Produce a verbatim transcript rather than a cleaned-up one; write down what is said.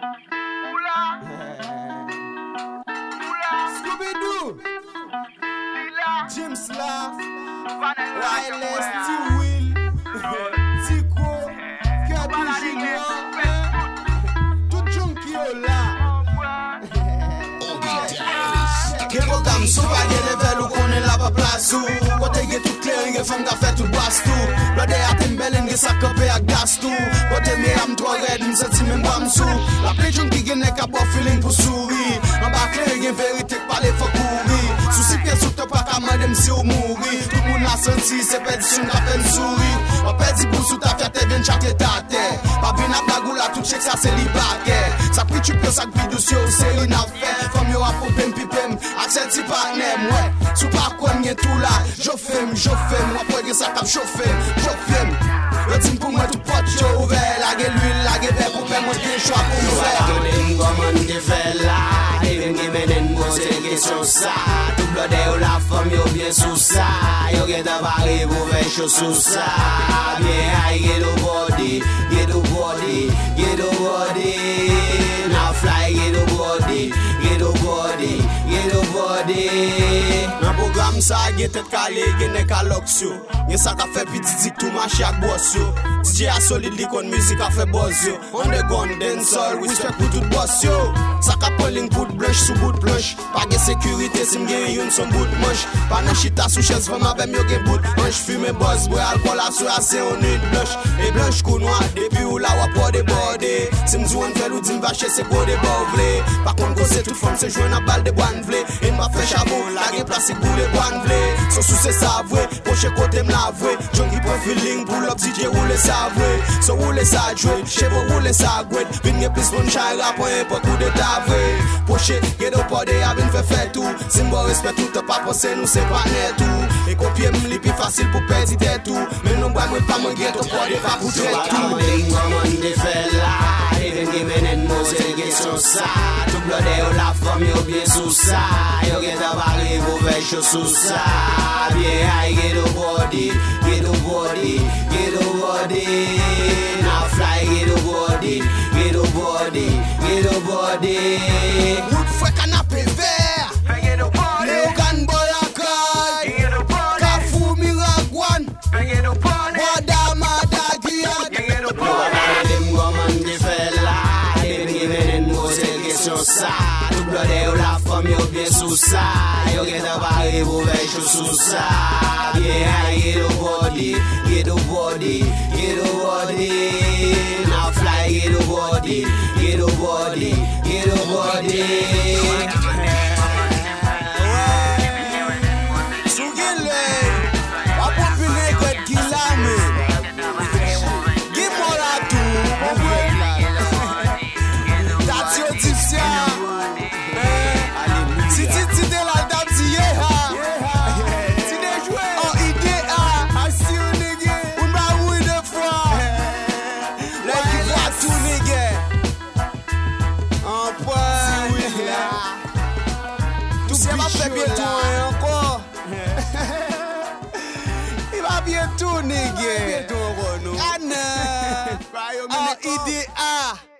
Scooby-Doo, Jim Slav, Wireless, T-Will, Tico, Kirby Junior, tout junkie là. Gen program sou pa gen level ou konen la pa plas ou. Kote gen tout kler, gen fam ka fet tout bas tou. Blode a tem belen gen sakope ak gas tou. Kote me am tro red, m senti men bam sou. La play junkie gen nek a bo feeling pou souri. An ba kler gen verite k pale fok kouri. Sou si piye sou te pa ka madem si ou mouri. Tout moun a senti se pedi soun ka pen souri. An pedi pou sou ta fiate ven chate tate. Pa bin ap bagou la tout chek sa se li bake. Sa pri tu pyo sak bidou si ou se li na fe. Fam yo a pou pem pipem. Akset si partner, ouais. Sou pa kon gen tout la. Jo fem, jo fem. Wapwe gen sa kap chofem, chofem. Yo tim pou mwen tout pot yo ouver. Lage l'huile, lage ver pou pem mwen gen chwa pou mwen. Konen goman de fe la. Even gen menen mwen se kesyon sa. Tout blode ou la fam yo bien sou sa. Yo gen tabare pou fe chou sou sa. Bien ay get o body, get o body, get o body. Now fly get o body, get o body, get o body. Nan program sa gen tet kale, gen nek a loks yo. Gen sa ka fe pi didik tou machi ak boss yo. D J a solid li kon müzik a fe buzz yo. Underground dancehall, respect pou tout boss yo. Sa ka polling bout blush sou bout plush. Pa gen sekurite sim gen yon son bout manche. Pa nan chita sou ches fam avem yo gen bout manche. Fume buzz boy alcool a sou ase on nuit blush. E blush kou noa depi ou la wap de bode. Sim di wan fel ou di mvache se ko de bovle. Pa kon kose tout fam se jwen a bal de boan vle. En ma fe chabon, la gen plastik pou le boan vle. So sou se sa vwe, poche kote m la vwe. Junkie pou feeling pou lop D J roule sa vwe. So roule sa jwe, chevo roule sa gwed. Vin gen plis moun chay rap pou un pot kou de ta vwe. Poche, gen do pode avin fe fe tou. Simbo respect tout te pa pose nou se panet tou. E kopye m li pi fasil pou pedi te tou. Men nou bwa mwen pa mwen gen to pode pa pou tre tou. Konen goman de fe la. Even gen menen mwen se kesyon sa. Tout blode ou la fam yo bien sou sa. Yo gen tabare pou fe chou sou sa. Bien ay get o body, get o body, get o body. Now fly get o body, get o body, get o body. Wood fwe kanape ver. Leo kan bolakay. Kafu miragwan. Wada madagiat. Dem goman de fe la. Even gen menen mwen se kesyon sa. Tout blode ou la fam yo bien sou sa. Yo gen tabare pou fe chou sou sa. Bien ay get o body, get o body, get o body. Now fly get o body, get o body, get o body. Sou gen le. Wapon pile kwet ki la men. Gi mola tou. Tati yo tipsya. Si ti ti de la dam ti ye ha. Ti de jwe. Oh ide ha. Asi ou nige. Un ba ou de fwa. Lè ki fwa tou nige. An pwa. Tout se va fe bietou encore. Il va bientôt nige. Ane. Oh ide ha.